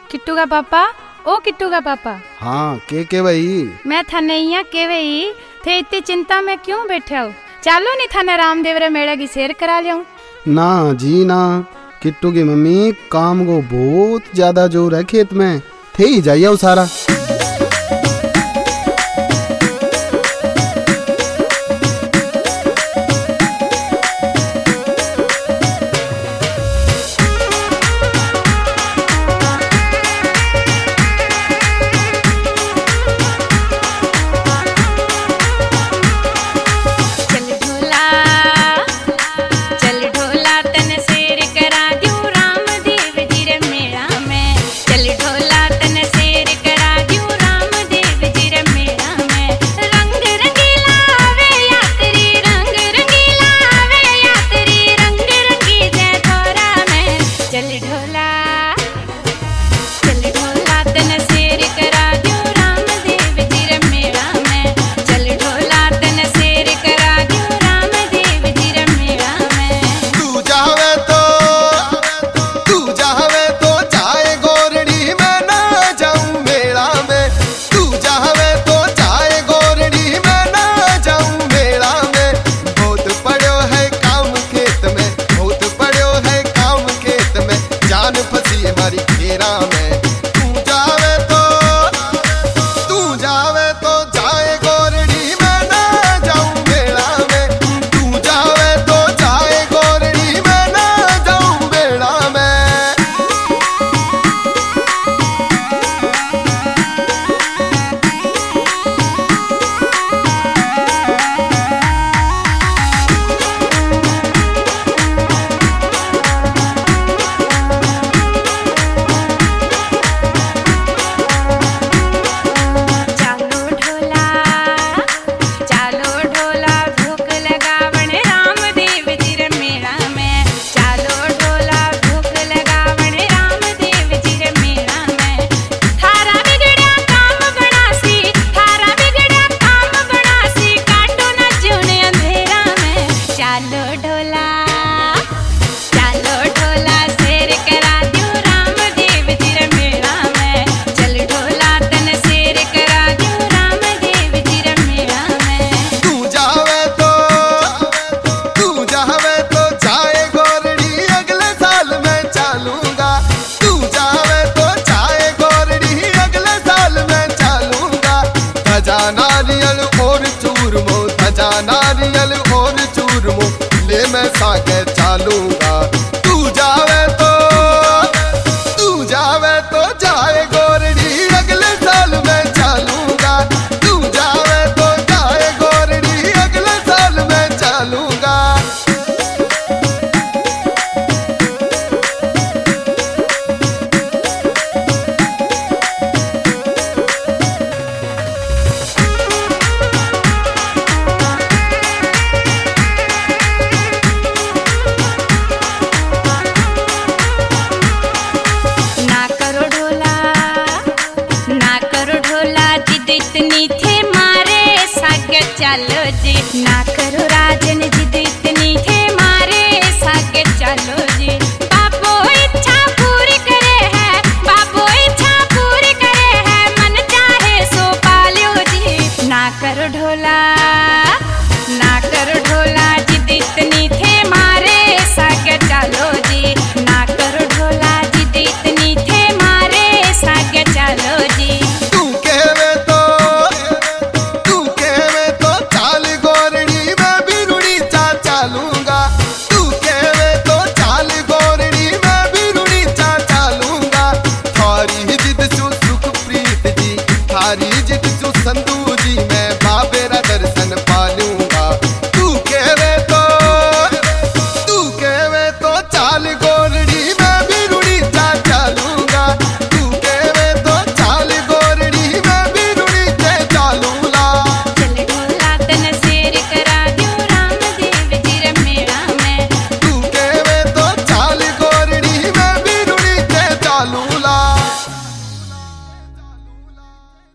किट्टू का पापा, ओ किट्टू का पापा। हाँ के भाई? मैं थाने के भाई थे इतनी चिंता में क्यों बैठे हो? चालो नहीं थाने रामदेव रे मेले की सैर करा लिया। ना जी ना, किट्टू की मम्मी काम को बहुत ज्यादा जोर है खेत में, थे ही जाइए सारा। नारियल और चूरमो, धजा नारियल और चूरमो, ले मैं साके चालूंगा। तू जावे तो जाए।